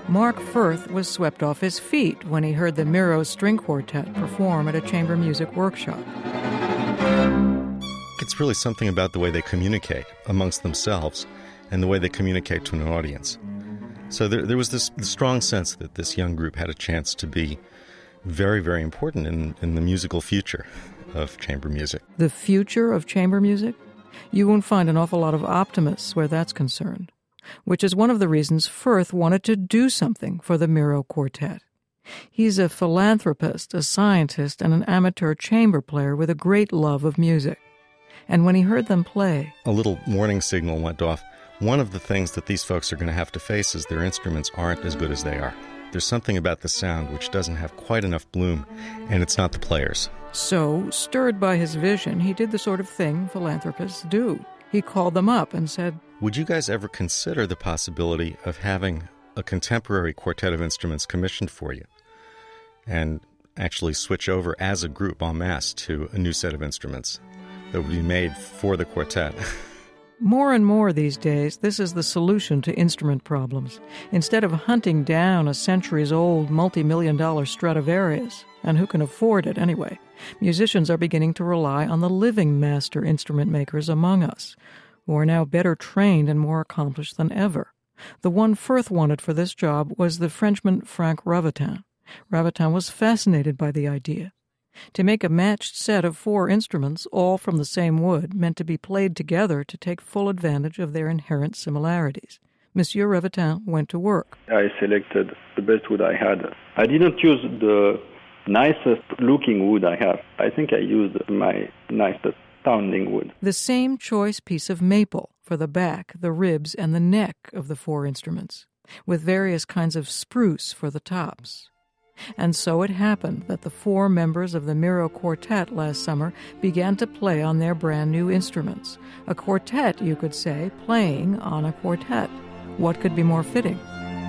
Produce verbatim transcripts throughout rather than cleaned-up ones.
Mark Firth was swept off his feet when he heard the Miro String Quartet perform at a chamber music workshop. It's really something about the way they communicate amongst themselves and the way they communicate to an audience. So there, there was this strong sense that this young group had a chance to be very, very important in, in the musical future of chamber music. The future of chamber music? You won't find an awful lot of optimists where that's concerned, which is one of the reasons Firth wanted to do something for the Miro Quartet. He's a philanthropist, a scientist, and an amateur chamber player with a great love of music. And when he heard them play, a little warning signal went off. One of the things that these folks are going to have to face is their instruments aren't as good as they are. There's something about the sound which doesn't have quite enough bloom, and it's not the players. So, stirred by his vision, he did the sort of thing philanthropists do. He called them up and said, "Would you guys ever consider the possibility of having a contemporary quartet of instruments commissioned for you and actually switch over as a group en masse to a new set of instruments that would be made for the quartet?" More and more these days, this is the solution to instrument problems. Instead of hunting down a centuries-old, multi-million dollar Stradivarius, and who can afford it anyway, musicians are beginning to rely on the living master instrument makers among us, who are now better trained and more accomplished than ever. The one Firth wanted for this job was the Frenchman Franck Ravatin. Ravatin was fascinated by the idea. To make a matched set of four instruments, all from the same wood, meant to be played together to take full advantage of their inherent similarities. Monsieur Ravatin went to work. I selected the best wood I had. I didn't use the nicest looking wood I have. I think I used my nicest sounding wood. The same choice piece of maple for the back, the ribs, and the neck of the four instruments, with various kinds of spruce for the tops. And so it happened that the four members of the Miro Quartet last summer began to play on their brand new instruments. A quartet, you could say, playing on a quartet. What could be more fitting?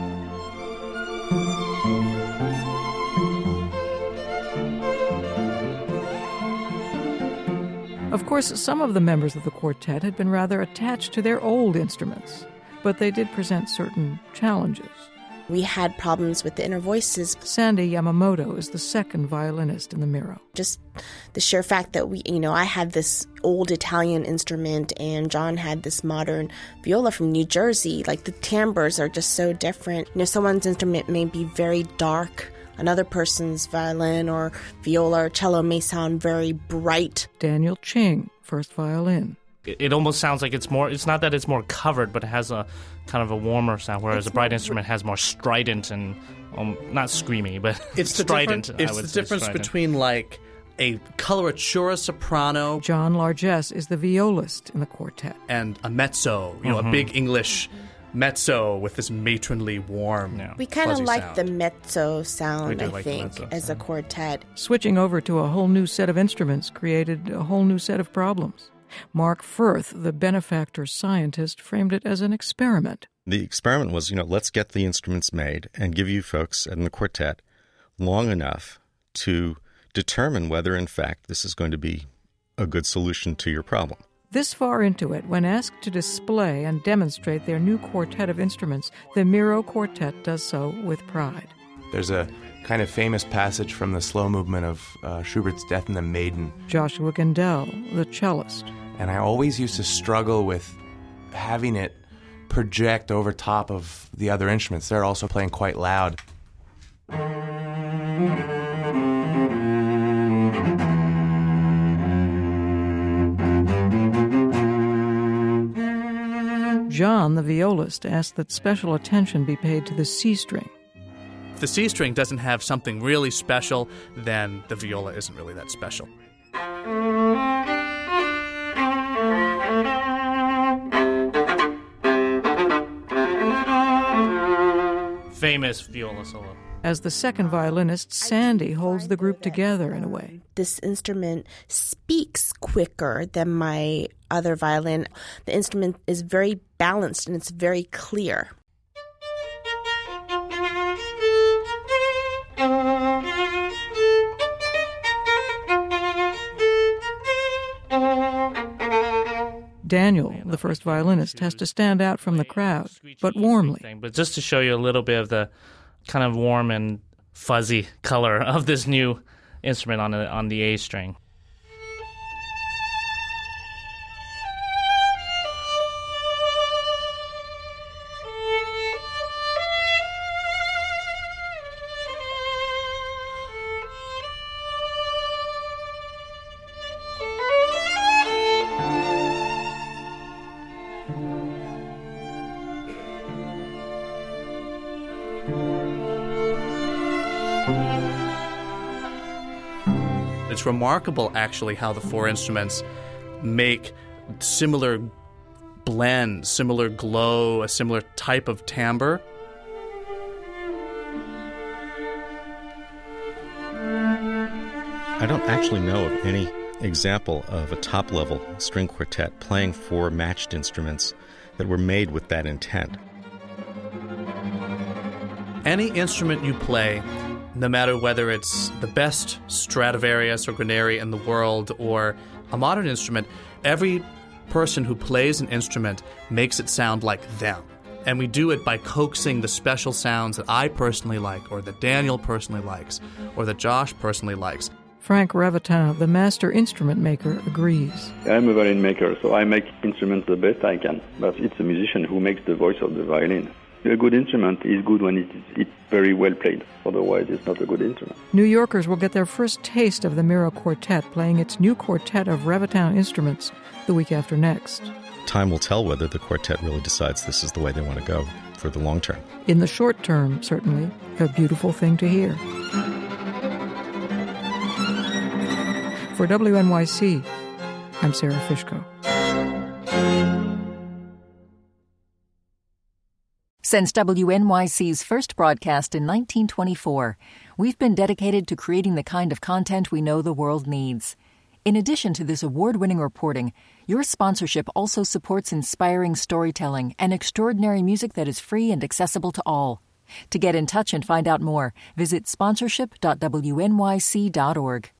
Of course, some of the members of the quartet had been rather attached to their old instruments, but they did present certain challenges. We had problems with the inner voices. Sandy Yamamoto is the second violinist in the Miro. Just the sheer fact that we, you know, I had this old Italian instrument and John had this modern viola from New Jersey. Like the timbres are just so different. You know, someone's instrument may be very dark. Another person's violin or viola or cello may sound very bright. Daniel Ching, first violin. It, it almost sounds like it's more, it's not that it's more covered, but it has a kind of a warmer sound, whereas It's a bright more- instrument has more strident and, um, not screamy, but It's the strident, difference, I it's would the say, difference strident. between like a coloratura soprano John Largess is the violist in the quartet. and a mezzo, you know, Mhm. a big English mezzo with this matronly, warm, Yeah. We kind of fuzzy like sound. the mezzo sound, We do I like the think, mezzo as a sound. quartet. Switching over to a whole new set of instruments created a whole new set of problems. Mark Firth, the benefactor scientist, framed it as an experiment. The experiment was, you know, let's get the instruments made and give you folks in the quartet long enough to determine whether, in fact, this is going to be a good solution to your problem. This far into it, when asked to display and demonstrate their new quartet of instruments, the Miro Quartet does so with pride. There's a kind of famous passage from the slow movement of uh, Schubert's Death in the Maiden. Joshua Gendel, the cellist. And I always used to struggle with having it project over top of the other instruments. They're also playing quite loud. John, the violist, asked that special attention be paid to the C string. If the C string doesn't have something really special, then the viola isn't really that special. Famous viola solo. As the second violinist, Sandy holds the group together in a way. This instrument speaks quicker than my other violin. The instrument is very balanced and it's very clear. Daniel, the first violinist, has to stand out from the crowd, but warmly. But just to show you a little bit of the kind of warm and fuzzy color of this new instrument on the, on the A string. It's remarkable, actually, how the four instruments make similar blend, similar glow, a similar type of timbre. I don't actually know of any example of a top-level string quartet playing four matched instruments that were made with that intent. Any instrument you play, no matter whether it's the best Stradivarius or Guarneri in the world or a modern instrument, every person who plays an instrument makes it sound like them. And we do it by coaxing the special sounds that I personally like, or that Daniel personally likes, or that Josh personally likes. Frank Revettin, the master instrument maker, agrees. I'm a violin maker, so I make instruments the best I can. But it's a musician who makes the voice of the violin. A good instrument is good when it is it's very well played. Otherwise, it's not a good instrument. New Yorkers will get their first taste of the Miro Quartet playing its new quartet of Revettin instruments the week after next. Time will tell whether the quartet really decides this is the way they want to go for the long term. In the short term, certainly, a beautiful thing to hear. For W N Y C, I'm Sarah Fishko. Since W N Y C's first broadcast in nineteen twenty-four, we've been dedicated to creating the kind of content we know the world needs. In addition to this award-winning reporting, your sponsorship also supports inspiring storytelling and extraordinary music that is free and accessible to all. To get in touch and find out more, visit sponsorship dot w n y c dot org.